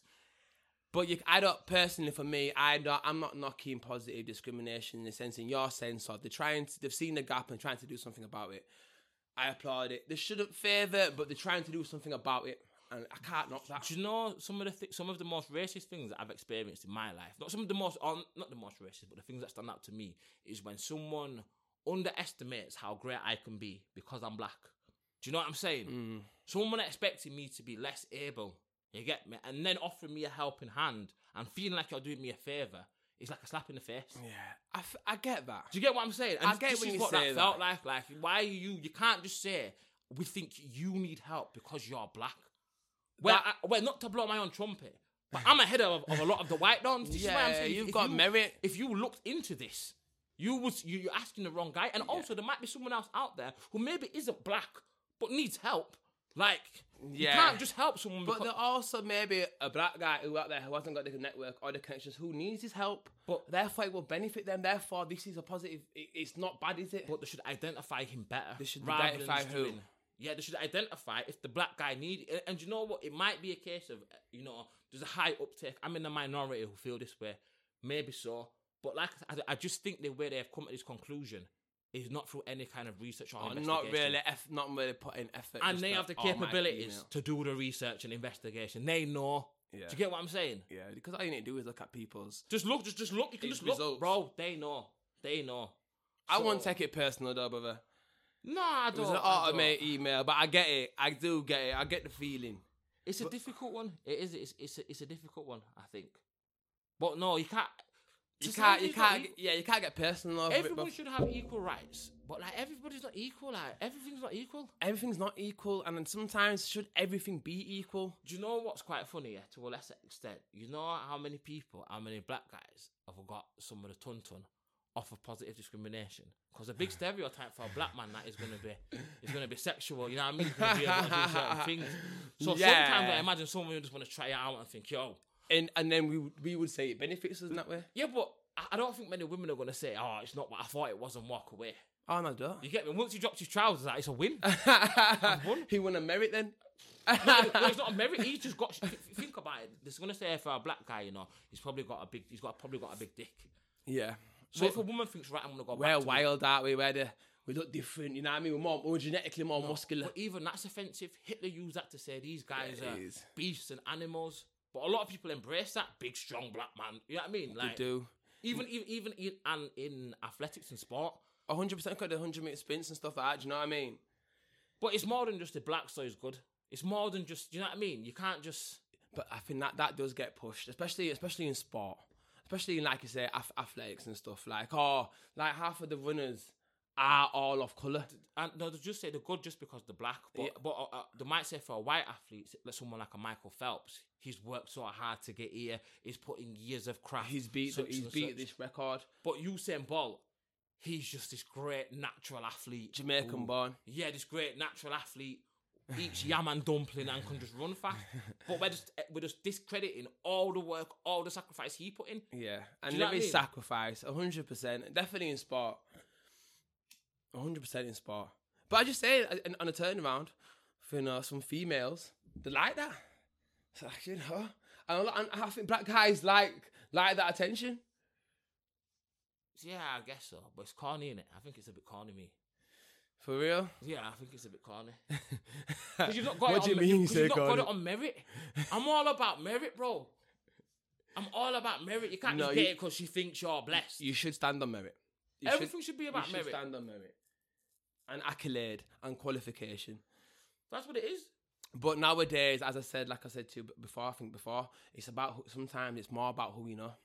But you, I don't, personally, for me, I don't, I'm not knocking positive discrimination in the sense, in your sense of they're trying to, they've seen the gap and trying to do something about it. I applaud it. They shouldn't favour it, but they're trying to do something about it. and I can't knock that.
Do you know some of the th- some of the most racist things that I've experienced in my life? Not some of the most, or not the most racist, but the things that stand out to me is when someone underestimates how great I can be because I'm black. Do you know what I'm saying?
Mm.
Someone expecting me to be less able, you get me, and then offering me a helping hand and feeling like you're doing me a favour. It's like a slap in the face.
Yeah, I, f- I get that.
Do you get what I'm saying? And
I get
this
when
is
you
what
say
that,
that.
felt like. Like, why are you? You can't just say we think you need help because you're black. Well,
That-
I, well, not to blow my own trumpet, but I'm ahead of, of a lot of the white dons. This is why I'm
Yeah,
saying if-
you've
if
got
you,
merit.
If you looked into this, you would you, you're asking the wrong guy. And also, there might be someone else out there who maybe isn't black but needs help. Like, you
Yeah.
can't just help someone.
But
because,
there also maybe a black guy who out there who hasn't got the network or the connections who needs his help.
But-
therefore it will benefit them. Therefore, this is a positive. It, it's not bad, is it?
But they should identify him better.
They should
rather
identify
than just
who?
doing- Yeah, they should identify if the black guy need. And, and you know what? It might be a case of, you know, there's a high uptake. I'm in the minority who feel this way. Maybe so. But like, I, I just think the way they've come to this conclusion is not through any kind of research or
Or
investigation.
not really, eff- not really putting effort.
And
just
they
to
have the
automatic
capabilities
email.
to do the research and investigation. They know.
Yeah.
Do you get what I'm saying?
Yeah, because all you need to do is look at people's.
Just look, just just look. You can
His
just look,
results.
bro. They know. They know.
I
So-
won't take it personal though, brother.
No, I
It
don't.
was an
I don't.
automated email, but I get it. I do get it. I get the feeling.
It's a difficult one. It is. It's it's a, it's a difficult one. I think. But no, you can't.
You
to say
can't. You
everybody's not
can't.
e-
get- Yeah, you can't get personal over it.
Everyone
But
should have equal rights, but like everybody's not equal. Like everything's not equal.
everything's not equal, and then sometimes should everything be equal?
Do you know what's quite funny? Yeah, to a lesser extent, you know how many people, how many black guys have got some of the ton ton off of positive discrimination? Because a big stereotype for a black man that is gonna be is gonna be sexual. You know what I mean? He's gonna be able to do certain things. So
Yeah.
sometimes I imagine someone who just want to try it out and think, yo.
And and then we would- we would say it benefits us in that way.
Yeah, but I I don't think many women are going to say, oh, it's not what I thought it was and walk away.
Oh no, duh.
You get me? Once he drops his trousers out, it's a win. won.
He won a merit then.
no, it's not a merit. He's just got. Think about it. This is going to say for a black guy, you know, he's probably got a big. He's got probably got a big dick.
Yeah.
So if a woman thinks, right, I'm going to go
We're
back to
wild, aren't we? We're the, we look different. You know what I mean? We're more, we're genetically more muscular.
But even that's offensive. Hitler used that to say these guys
Yeah, it
are
is.
beasts and animals. But a lot of people embrace that big, strong black man. You know what I mean?
We
Like
do.
even even even in, and in athletics and sport.
one hundred percent got the one hundred meter sprints and stuff like that. Do you know what I mean?
But it's more than just the black so is good. It's more than just. You know what I mean? You can't just.
But I think that, that does get pushed, especially especially in sport, especially in, like you say, ath- athletics and stuff. Like, oh, like half of the runners are all of colour.
And no, they just say they're good just because they're black. But
Yeah.
but uh, uh, they might say for a white athlete, like someone like a Michael Phelps, he's worked so hard to get here. He's put in years of craft.
He's beat
such
he's
and
beat
such.
this record.
But Usain Bolt, he's just this great natural athlete,
Jamaican
who-
born.
Yeah, this great natural athlete. Eats yam and dumpling and can just run fast. But we're just we're just discrediting all the work, all the sacrifice he put in.
Yeah, and
you know
there
what I
is
mean?
sacrifice, one hundred percent. Definitely in sport. one hundred percent in sport. But I just say, uh, on a turnaround, for, you know, some females, they like that. It's like, you know, and a lot- and I think black guys like like that attention.
Yeah, I guess so. But it's corny, innit? I think it's a bit corny, me.
For real?
Yeah, I think it's a bit corny. Because you've not got
What
it
do
on
you mean you
'cause
say
you've not got
corny?
it on merit. I'm all about merit, bro. I'm all about merit. You can't
No,
just
you-
get it because she thinks you're blessed.
You should stand on merit. You
Everything should, be
you
about
should
merit.
stand on merit. And accolade and qualification.
That's what it is.
But nowadays, as I said, like I said to you b- before, I think before, it's about, who- sometimes it's more about who you know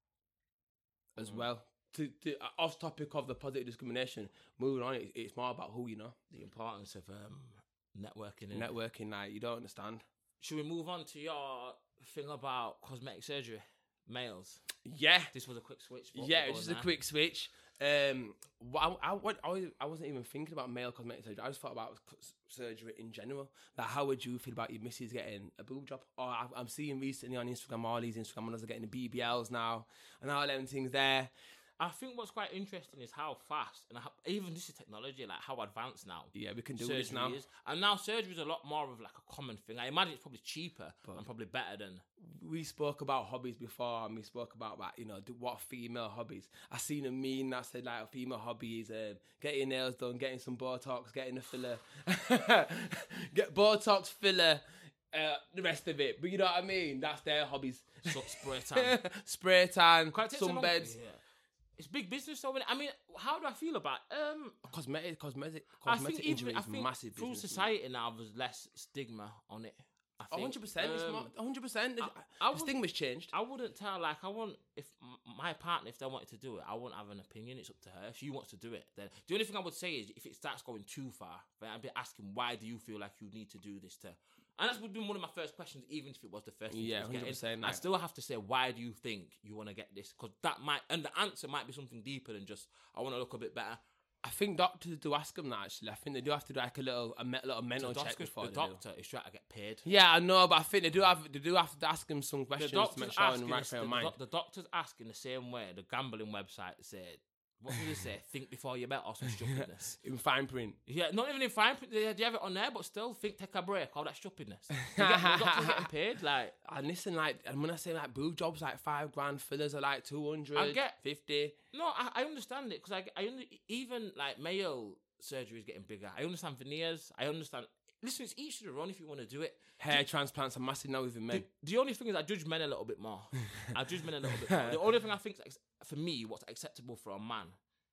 as
Mm.
well. To, to uh, off topic of the positive discrimination, moving on, it, it's more about who you know.
The importance of um, networking. innit?
Networking, like, you don't understand.
Should we move on to your thing about cosmetic surgery? Males.
Yeah.
This was a quick switch. but
Yeah,
we're
it's just
going
a
there.
quick switch. Um, wh- I, I, what- I, was- I wasn't even thinking about male cosmetic surgery. I just thought about c- surgery in general. Like, how would you feel about your missus getting a boob job? Or I, I'm seeing recently on Instagram, all these Instagram models are getting the B B Ls now, and all them things there.
I think what's quite interesting is how fast and how, even this is technology, like how advanced now.
Yeah, we can do
surgery
this now.
is. And now surgery is a lot more of like a common thing. I imagine it's probably cheaper and probably better than.
We spoke about hobbies before, and we spoke about, like, you know, do, what female hobbies. I seen a meme that said, like, a female hobby is um, getting your nails done, getting some Botox, getting a filler, get Botox, filler, uh, the rest of it. But you know what I mean? That's their hobbies.
So, spray tan.
Spray tan,
Quite takes a long-
sunbeds.
Yeah. It's big business, though. innit? I mean, how do I feel about um?
Cosmetic, cosmetic,
I
cosmetic
think
injury
even I
is
think
massive
through
business.
society now there's less stigma on it. I
one
think.
hundred percent. It's
Um,
not one hundred percent.
I- I
The
would-
stigma's changed.
I wouldn't tell, like, I want, if m- my partner, if they wanted to do it, I wouldn't have an opinion. It's up to her. If she wants to do it, then the only thing I would say is if it starts going too far, then I'd be asking, why do you feel like you need to do this to? And that's would be one of my first questions, even if it was the first thing.
Yeah,
she was
one hundred percent,
getting. I
like-
still have to say, why do you think you want to get this? Because that might, and the answer might be something deeper than just, I want to look a bit better.
I think doctors do ask them that, actually. I think they do have to do like a little, a me- little mental
The
check
doctor,
before
the
they
doctor is trying to get paid.
do. Yeah, I know, but I think they do have they do have to ask them some
The
questions to
doctor's
make sure they're in
asking,
the right
the,
frame of
the,
mind.
doc- the doctor's asking the same way the gambling website said, what did they say? Think before you bet or some stupidness.
In fine print.
Yeah, not even in fine print, they, they have it on there, but still, think, take a break, all that stupidness. You get, the doctor's getting paid, like,
And listen, like, and when I say like boob jobs, like five grand, fillers are like two hundred,
I get-
fifty.
no, I, I understand it, because I, I under, even, like, male surgery is getting bigger. I understand veneers, I understand, listen, it's each to their own if you want to do it.
Hair transplants are massive now with men.
The, the only thing is I judge men a little bit more. I judge men a little bit more. The only thing I think, is, for me, what's acceptable for a man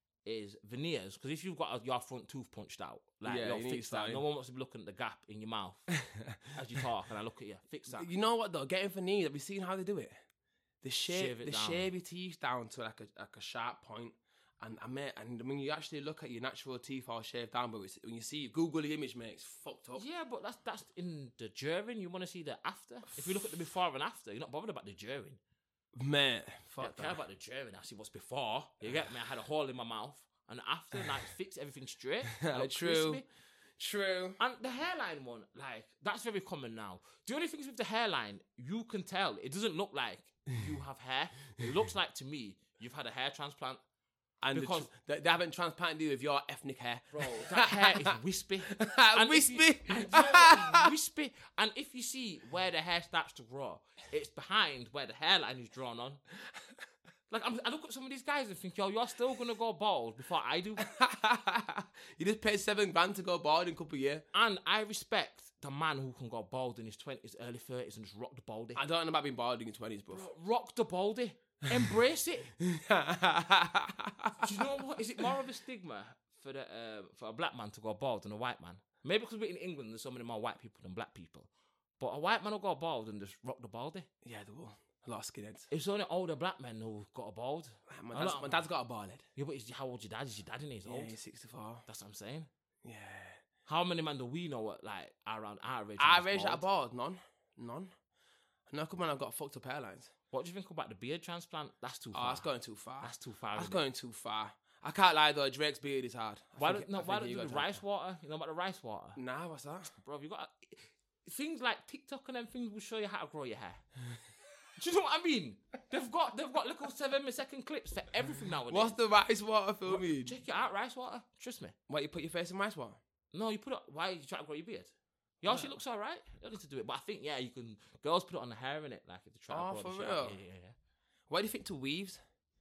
is veneers. Because if you've got a, your front tooth punched out, like
Yeah,
you're
you need
fixed out,
something.
no one wants to be looking at the gap in your mouth as you talk and I look at you. Fix that.
You know what though? Getting veneers, have you seen how they do it? They shave,
Shave it
they
down.
shave your teeth down to like a like a sharp point. And I mean, and when you actually look at your natural teeth all shaved down, but it's, when you see Google the image, mate, it's fucked up.
Yeah, but that's that's in the during. You want to see the after. If you look at the before and after, you're not bothered about the during.
Mate,
I
fuck
don't care
that.
about the during. I see what's before. You get me? I had a hole in my mouth, and after, like, fix everything straight. I look
True.
crispy.
True.
And the hairline one, like, that's very common now. The only thing is with the hairline, you can tell it doesn't look like you have hair. It looks like, to me, you've had a hair transplant.
And the
Because-
tr- they, they haven't transplanted you with your ethnic hair.
Bro, that hair is wispy. And if you-
Wispy.
and you know what? It's wispy. And if you see where the hair starts to grow, it's behind where the hairline is drawn on. Like, I'm, I look at some of these guys and think, yo, you're still going to go bald before I do.
You just paid seven grand to go bald in a couple of years.
And I respect the man who can go bald in his twenties, early thirties and just rock the baldy.
I don't know about being bald in your twenties, bro.
Rock the baldy. Embrace it. Do you know what? Is it more of a stigma for the uh, for a black man to go bald than a white man? Maybe because we're in England, there's so many more white people than black people. But a white man will go bald and just rock the baldy.
Yeah, there will. A lot of skinheads.
It's only older black men who got a bald.
My
A
dad's,
lot-
my dad's got a bald head.
Yeah, but is, how old your dad? Is your dad in his
Yeah,
old?
he's sixty-four.
That's what I'm saying.
Yeah.
How many men do we know what, like, are around our age?
I
and is
raised that a
bald?
bald. None. None. I know a couple men have got fucked up hairlines.
What do you think about the beard transplant? That's too
Oh,
far.
that's going too far.
That's too far.
That's
innit?
going too far. I can't lie though, Drake's beard is hard. I
Why
think-
don't, no,
I
why
think
don't
he
you do
got
the
done.
rice water? You know about the rice water?
Nah, what's that?
Bro, you got things like TikTok and them things will show you how to grow your hair. Do you know what I mean? They've got they've got little seven second clips for everything nowadays.
What's the rice water filming?
Check it out, rice water. Trust me.
What, you put your face in rice water?
No, you put it. Why are you trying to grow your beard? Your shit looks alright. You don't need to do it, but I think yeah, you can. Girls put it on the hair in it, like if they try
Oh,
to grow
for
the shit
real?
out. Yeah, yeah, yeah.
What do you think to weaves?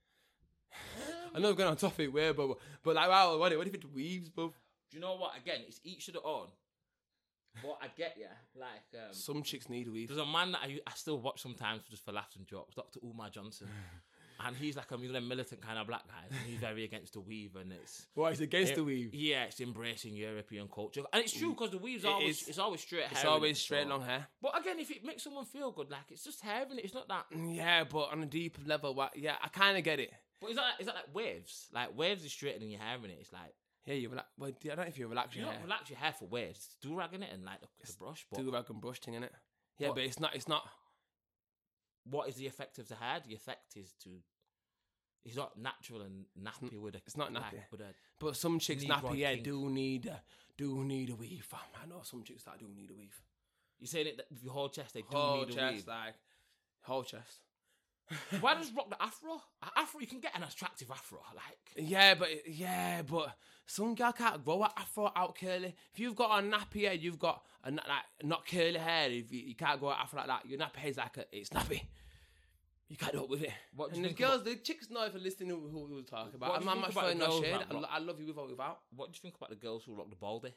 I know we're going on topic where, but but like wow, what do you think to weaves, bro?
Do you know what? Again, it's each to their own. But I get ya. Like um,
Some chicks need a weave.
there's a man that I, I still watch sometimes just for laughs and jokes, Doctor Umar Johnson. And he's like a you know, militant kind of black guy. And he's very against the weave, and it's
What is against
it-
the weave?
Yeah, it's embracing European culture, and it's true because the weave's
It
always
is.
it's always straight hair.
It's
innit?
always straight
So-
long hair.
But again, if it makes someone feel good, like it's just hair, innit? It's not that.
Yeah, but on a deeper level, what? Yeah, I kind of get it.
But is that is that like waves? Like waves is straightening your hair, innit? It's like
Yeah, you relax. Well, I don't know if you relax
you
your
don't
hair.
relax your hair for waves. Do rag in it and like the, the brush. But
Do rag and brush thing in it. Yeah,
What?
but it's not. It's not.
what is the effect of the hair? The effect is to. It's not natural and nappy with a.
it's not
like,
nappy.
with a.
But some chicks
Negro
nappy, yeah,
kink.
do need a, do need a weave. Fam. I know some chicks that do need a weave.
You're saying it that with your whole chest, they do
Whole
need a
chest,
weave.
like whole chest.
Why does rock the afro? A afro, you can get an attractive afro, like.
Yeah, but yeah, but some girl can't grow an afro out curly. If you've got a nappy head, you've got a na- like not curly hair. If you, you can't grow an afro like that, your nappy head's like a, it's nappy. You can't do it with it.
What do
and
you
the
think
girls, the chicks know if they're listening who, who we talk about.
What
I'm
do
not
you
much
think about
throwing
the
no
girls
shade.
that
I,
rock-
lo- I love you with or without.
What do you think about the girls who rock the baldy?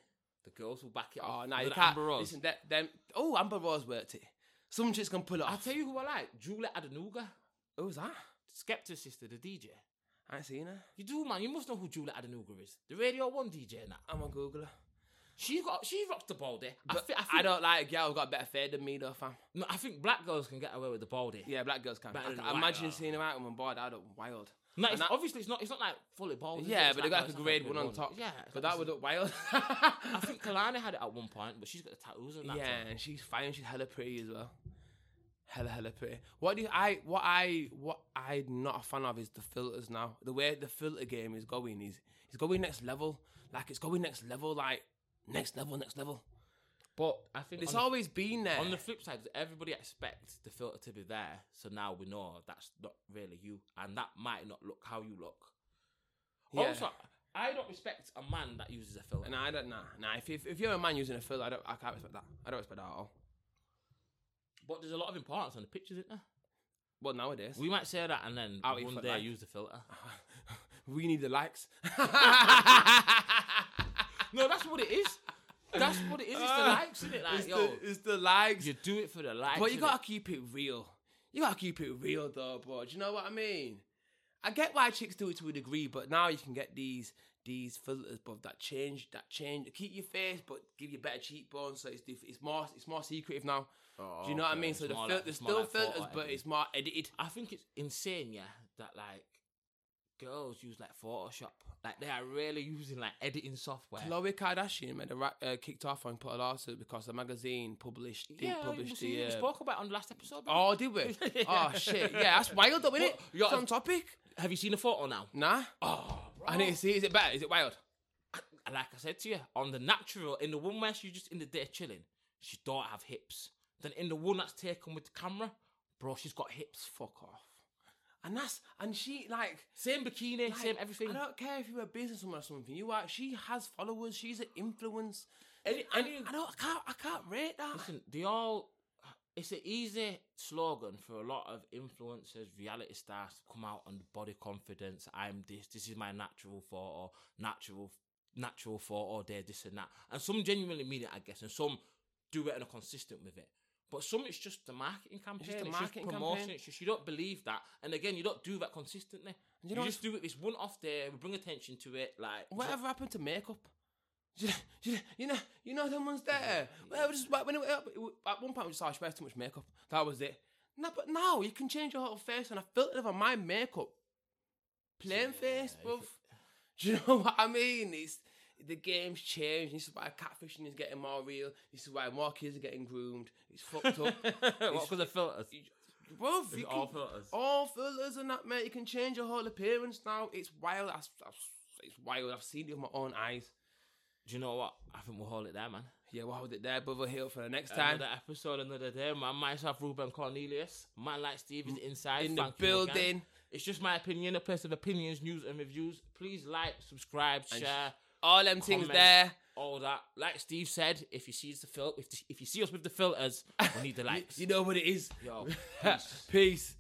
The girls will back it
Oh,
up.
no,
Look
you
at
can't.
Amber Rose.
Listen, them, them. Oh, Amber Rose worked it. Some chicks can pull it
I'll
off.
tell you who I like. Juliet Adenuga.
Who's that?
Skepta's sister, the D J.
I ain't seen her.
You do, man. You must know who Juliet Adenuga is. The Radio one D J now.
I'm on Google her.
She got, she rocks the baldy. I,
But
thi- I,
I,
think,
don't like a girl who got better fade than me, though, fam.
no, I think black girls can get away with the baldy.
Yeah, black girls can.
Better
I,
than
I
white
imagine
girls.
seeing her out on board. I'd look wild.
No,
And
it's,
that-
obviously it's not. It's not like fully bald. is it?
Yeah,
It's
but they got like a
it's
grade
like
one on top.
Yeah,
But that would look wild.
I think Kalani had it at one point, but she's got the tattoos and that.
Yeah,
too.
and she's fine. She's hella pretty as well. Hella, hella pretty. What do you, I? What I? What I'm not a fan of is the filters now. The way the filter game is going is it's going next level. Like it's going next level. Like next level, next level.
But I think
It's
on the-
always been there.
On the flip side, everybody expects the filter to be there, so now we know that's not really you, and that might not look how you look.
Yeah.
Also, I don't respect a man that uses a filter.
And I don't. Nah, nah. If, if if you're a man using a filter, I don't. I can't respect that. I don't respect that at all.
But there's a lot of importance on the pictures, isn't there?
Well, nowadays
We might say that, and then
I'll eat
one
for
day
life.
use the filter.
we need the likes.
No, that's what it is. That's what it is. It's the likes, isn't it? Like,
it's,
yo,
the, it's the likes.
you do it for the likes.
But you
innit?
gotta keep it real. You gotta keep it real, though, bro. Do you know what I mean? I get why chicks do it to a degree, but now you can get these these filters, bro, that change, that change, keep your face, but give you better cheekbones. So it's diff- it's more it's more secretive now.
Oh,
Do you know what I
okay.
mean?
It's
So the
more
fil-
like-
there's
it's more
still
like photo
filters, but
editing.
it's more edited.
I think it's insane, yeah, that like girls use like Photoshop, like they are really using like editing software.
Khloe Kardashian made a ra- uh, kicked off and put a lawsuit because the magazine published didn't
yeah,
publish
we,
the.
see, we
Uh,
spoke about it on the last episode. bro.
oh, did we? Oh shit! Yeah, that's wild, though, isn't it?
But, yo,
It's on topic.
Have you seen the photo now?
Nah.
Oh, bro.
I need to see. Is it better? Is it wild?
Like I said to you, on the natural, in the one where she's just in the day chilling, she don't have hips. Then in the one that's taken with the camera, bro, she's got hips.
Fuck off. And that's and she like
Same bikini,
like,
same everything.
I don't care if you're a businesswoman or something. You are. She has followers. She's an influence.
Any,
And
any,
I don't. I can't. I can't rate that.
listen, they all. It's an easy slogan for a lot of influencers, reality stars to come out on body confidence. I'm this. This is my natural photo. Natural, natural photo. There, this and that. And some genuinely mean it, I guess, and some do it and are consistent with it. But some it's just the marketing campaign.
just a
It's
marketing
promotion.
campaign.
It's just you don't believe that. And again, you don't do that consistently.
You
You,
know
just do it this one off day. We bring attention to it. Like
Whatever happened to makeup? You know, you know, you know, you know them ones there. Well, it was just, like, when it, it, at one point, we just oh, she wears too much makeup. That was it. No, but now you can change your whole face, and I filtered over my makeup. Plain face, bruv. Do you know what I mean? It's the game's changed. This is why catfishing is getting more real. This is why more kids are getting groomed. It's fucked up.
what because of filters?
Bruv,
It's
you
all
can-
filters.
all filters and that, mate. You can change your whole appearance now. It's wild. I've, I've, it's wild. I've seen it with my own eyes.
Do you know what? I think we'll hold it there, man.
Yeah, we'll hold it there, brother. Here for the next time.
Another episode, another day. Man, myself, Ruben Cornelius. Man like Steve is inside.
In the
Thank you again.
building.
It's just my opinion, a place of opinions, news, and reviews. Please like, subscribe,
And
share,
All them things
comment,
there.
all that. Like Steve said, if you see us the fil- if, if you see us with the filters, we need the likes.
You know what it is.
Yo, peace.
Peace.